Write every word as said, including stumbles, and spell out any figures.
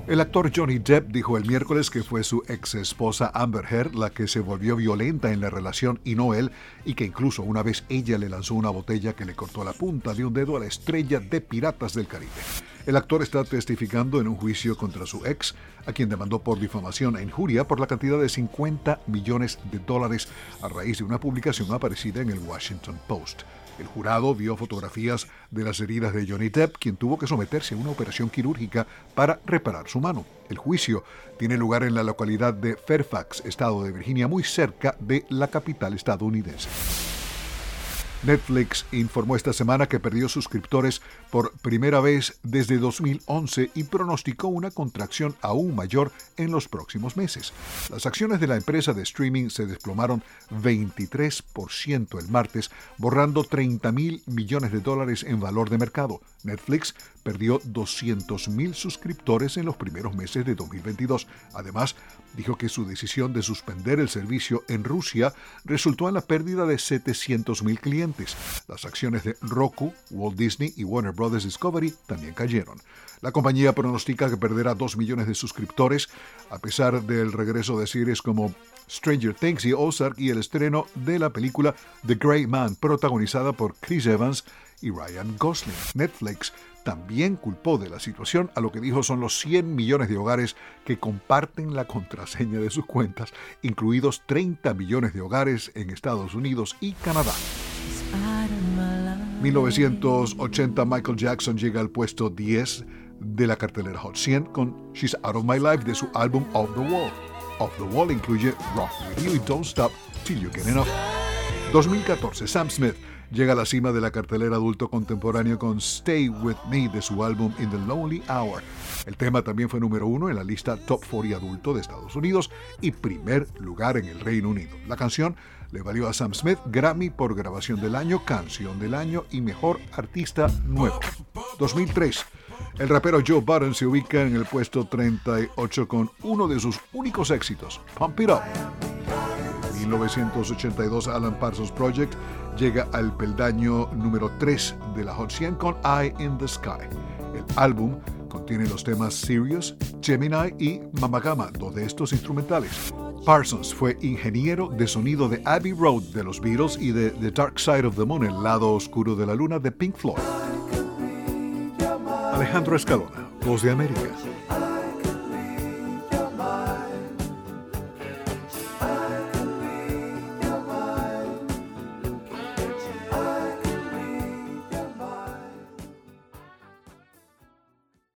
El actor Johnny Depp dijo el miércoles que fue su ex esposa Amber Heard la que se volvió violenta en la relación y no él, y que incluso una vez ella le lanzó una botella que le cortó la punta de un dedo a la estrella de Piratas del Caribe. El actor está testificando en un juicio contra su ex, a quien demandó por difamación e injuria por la cantidad de cincuenta millones de dólares a raíz de una publicación aparecida en el Washington Post. El jurado vio fotografías de las heridas de Johnny Depp, quien tuvo que someterse a una operación quirúrgica para reparar su mano. El juicio tiene lugar en la localidad de Fairfax, estado de Virginia, muy cerca de la capital estadounidense. Netflix informó esta semana que perdió suscriptores por primera vez desde dos mil once y pronosticó una contracción aún mayor en los próximos meses. Las acciones de la empresa de streaming se desplomaron veintitrés por ciento el martes, borrando treinta mil millones de dólares en valor de mercado. Netflix perdió doscientos mil suscriptores en los primeros meses de dos mil veintidós. Además, dijo que su decisión de suspender el servicio en Rusia resultó en la pérdida de setecientos mil clientes. Las acciones de Roku, Walt Disney y Warner Bros. Discovery también cayeron. La compañía pronostica que perderá dos millones de suscriptores a pesar del regreso de series como Stranger Things y Ozark y el estreno de la película The Gray Man, protagonizada por Chris Evans y Ryan Gosling. Netflix también culpó de la situación a lo que dijo son los cien millones de hogares que comparten la contraseña de sus cuentas, incluidos treinta millones de hogares en Estados Unidos y Canadá. mil novecientos ochenta, Michael Jackson llega al puesto diez de la cartelera Hot cien con She's Out of My Life de su álbum Off the Wall. Off the Wall incluye Rock With You y Don't Stop Till You Get Enough. dos mil catorce, Sam Smith llega a la cima de la cartelera adulto contemporáneo con Stay With Me de su álbum In the Lonely Hour. El tema también fue número uno en la lista Top cuarenta adulto de Estados Unidos y primer lugar en el Reino Unido. La canción le valió a Sam Smith Grammy por grabación del año, canción del año y mejor artista nuevo. dos mil tres. El rapero Joe Budden se ubica en el puesto treinta y ocho con uno de sus únicos éxitos, Pump It Up. mil novecientos ochenta y dos, Alan Parsons Project llega al peldaño número tres de la Hot cien con Eye in the Sky. El álbum contiene los temas Sirius, Gemini y Mama Gama, dos de estos instrumentales. Parsons fue ingeniero de sonido de Abbey Road de los Beatles y de The Dark Side of the Moon, el lado oscuro de la luna de Pink Floyd. Alejandro Escalona, Voz de América.